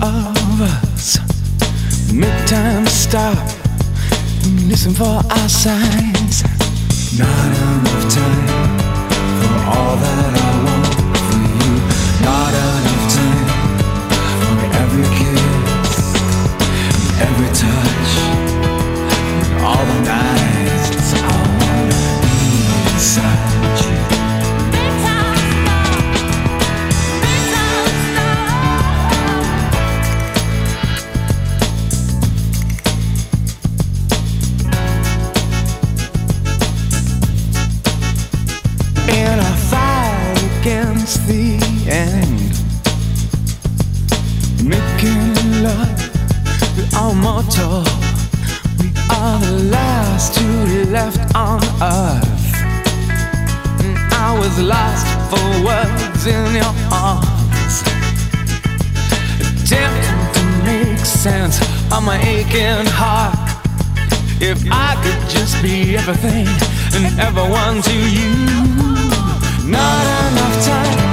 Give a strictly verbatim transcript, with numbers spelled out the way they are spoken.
of us make time stop, listen for our signs. Not enough time for all that I want for you. Not enough time for every kiss, every touch, all the nights I wanna be inside you. In a fight against the end, making love, we are mortal. We are the last two left on earth. And I was lost for words in your arms, attempting to make sense of my aching heart. If I could just be everything and everyone to you. Not enough time